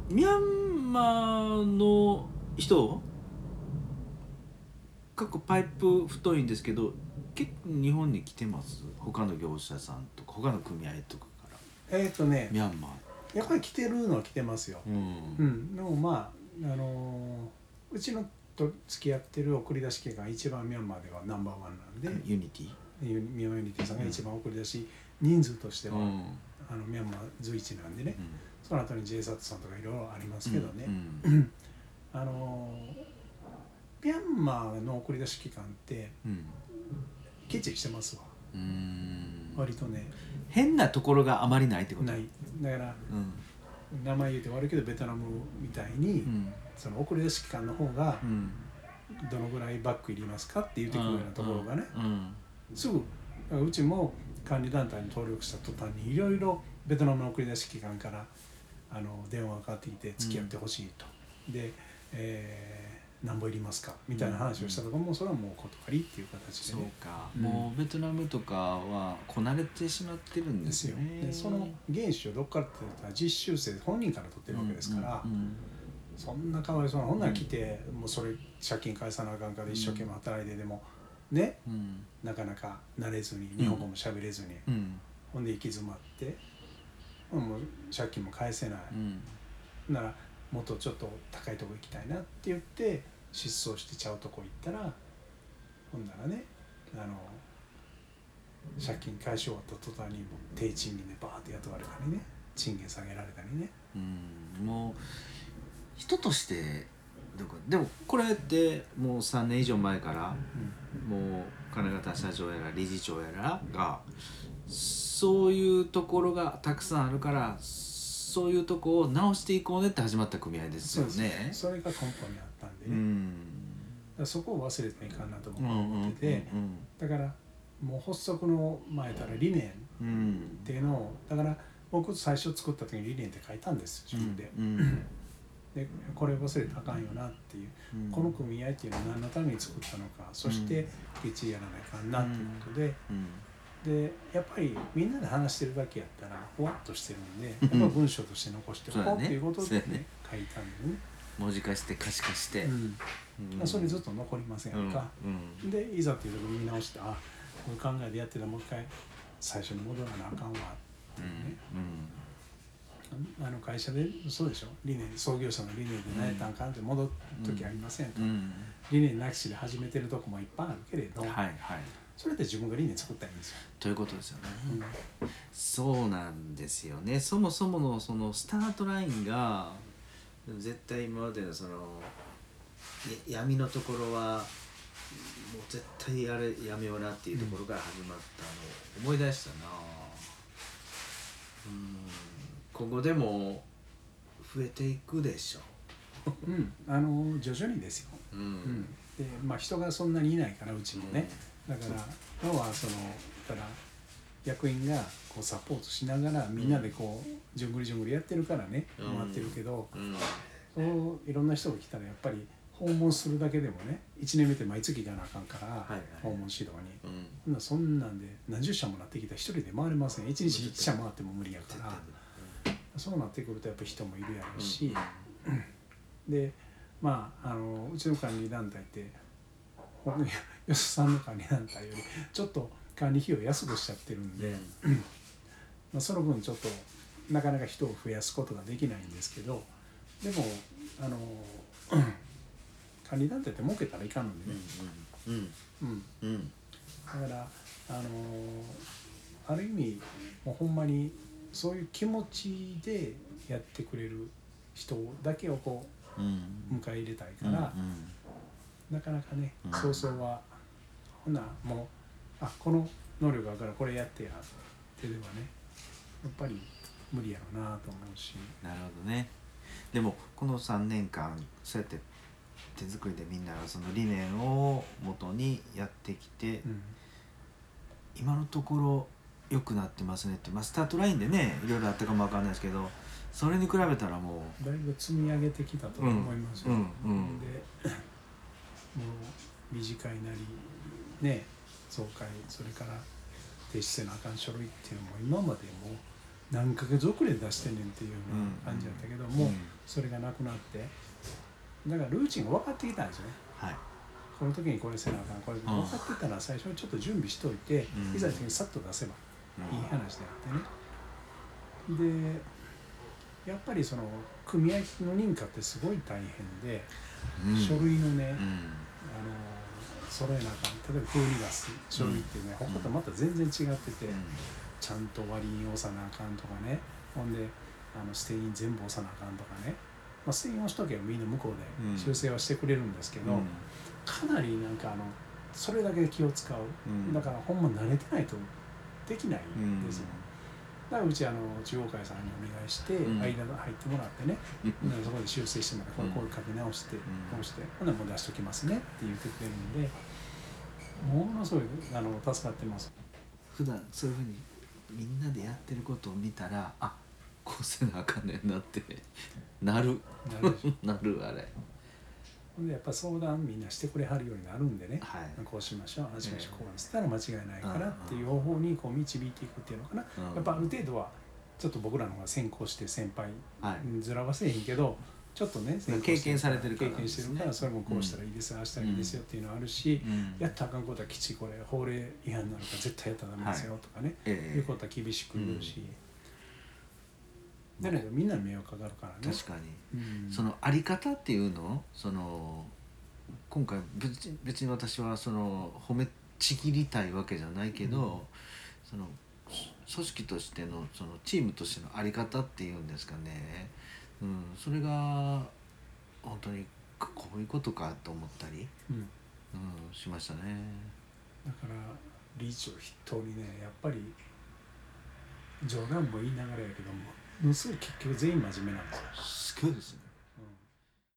ミャンマーの人結構パイプ太いんですけど結構日本に来てます？他の業者さんとか他の組合とかからミャンマーやっぱり来てるのは来てますよ。でもまあうちのと付き合ってる送り出し機が一番ミャンマーではナンバーワンなんで、 ユニティミャンマーユニティさんが一番送り出し、人数としては、ミャンマー随一なんでね、その後に J サットさんとかいろいろありますけどね、ミャンマーの送り出し機関ってきっちりしてますわ。割とね、 変なところがあまりないってこと？ ないだから、名前言うて悪いけどベトナムみたいに、その送り出し機関の方がどのぐらいバックいりますかって言ってくるようなところがね、すぐうちも管理団体に登録した途端にいろいろベトナムの送り出し機関から電話がかかってきて付き合ってほしいと、で、何本いりますかみたいな話をしたところもそれはもう断りっていう形でね。 そうか、もうベトナムとかはこなれてしまってるんですよね。 でその原資をどっからって言ったら実習生本人から取ってるわけですから、そんなかわいそうなほんなら来て、もうそれ借金返さなあかんから一生懸命働いてでもね、なかなか慣れずに日本語も喋れずに、ほんで行き詰まってもう借金も返せない、ならもっとちょっと高いとこ行きたいなって言って失踪してちゃうとこ行ったら、ほんならね借金返し終わった途端にもう低賃金でバーって雇われたりね、賃金下げられたりね。 もう人としてでもこれってもう3年以上前から、もう金型社長やら理事長やらがそういうところがたくさんあるからそういうとこを直していこうねって始まった組合ですよね。 それが根本にあったんでね、だそこを忘れてはいかんなと僕は思ってて、だからもう発足の前から理念っていうのを、だから僕最初作った時に理念って書いたんです自分で。でこれを忘れたらあかんよなっていう、この組合っていうのは何のために作ったのか、そしてきっちりやらないかんなっていうことで、でやっぱりみんなで話してるだけやったらふわっとしてるんで、やっぱ文章として残しておこうっていうことで、ね書いたんでね、 文字化して可視化して、 それずっと残りませんか、でいざっていうとこ見直して、あこういう考えでやってたらもう一回最初に戻らなあかんわっていうね、会社でそうでしょ、理念創業者の理念で何やったんかんって戻る時ありませんか、理念なきしで始めてるとこもいっぱいあるけれど、それって自分が理念作ったらいいんですよということですよね、そうなんですよね。そもそものそのスタートラインが絶対今までのその闇のところはもう絶対あれやめようなっていうところから始まったのを思い出したな。今後でも増えていくでしょう。徐々にですよ。で人がそんなにいないからうちもね、だから要はただ役員がこうサポートしながらみんなでこうじゅんぐりじゅんぐりやってるからね、回ってるけど、そういろんな人が来たらやっぱり訪問するだけでもね、1年目って毎月行かなあかんから、訪問指導に、そんなんで何十社もなってきたら一人で回れません。1日1社回っても無理やから、そうなってくるとやっぱり人もいるやろうし、でうちの管理団体って吉さんの管理団体よりちょっと管理費用安くしちゃってるんで、その分ちょっとなかなか人を増やすことができないんですけど、でも管理団体って儲けたらいかんのでね、だからある意味もうほんまにそういう気持ちでやってくれる人だけをこう迎え入れたいから、なかなかね早々はほなもうこの能力があるからこれやってやってではねやっぱり無理やろうなと思うし。 なるほどね。でもこの3年間そうやって手作りでみんながその理念を元にやってきて、今のところ良くなってますねって、スタートラインでねいろいろあったかもわかんないですけど、それに比べたらもうだいぶ積み上げてきたと思いますよ、でもう理事会なりね総会、それから提出せなあかん書類っていうのも今までもう何ヶ月遅れで出してんねんっていうような感じだったけども、 それがなくなって、だからルーチンが分かってきたんですよね。 はい、 この時にこれせなあかん、これ分かってたら最初にちょっと準備しといて、いざにさっと出せばいい話であってね。でやっぱりその組合の認可ってすごい大変で、書類のね、揃えなあかん。例えば風味出す書類ってね、他とまた全然違ってて、ちゃんと割り印押さなあかんとかね、ほんでステイン全部押さなあかんとかね、ステイン押しとけばみんな向こうで修正はしてくれるんですけど、かなりなんかそれだけで気を使う、だからほんま慣れてないとできないんですよ。だからうち中央会さんにお願いして、間が入ってもらってね、そこで修正してもらって、これ書き直して、こうして、ほんならもう出しときますねって言ってくれるんで、ものすごい助かってます。 普段そういうふうにみんなでやってることを見たら、あ、こうせなあかんねんなってなるなるあれ。 ほんでやっぱ相談みんなしてくれはるようになるんでね、 はい、 こうしましょう、ああしましょう、こうなんつったら間違いないからっていう方法にこう導いていくっていうのかな、やっぱある程度はちょっと僕らの方が先行して先輩、ずらはせえへんけどちょっとね経験されてるから、 経験してるから、それもこうしたらいいですよ、ああしたらいいですよっていうのはあるし、やったらあかんことはきちこれ法令違反なのか絶対やったらダメですよとかね、いうことは厳しく言うし、だけどみんなに迷惑かかるからね。 確かに、そのあり方っていうの、今回別に私は褒めちぎりたいわけじゃないけど、その組織としてのチームとしてのあり方っていうんですかね、それが本当にこういうことかと思ったり、しましたね。 だから理事長筆頭にね、やっぱり冗談も言いながらやけども、すごい結局全員真面目なんですよ。 すごいですね。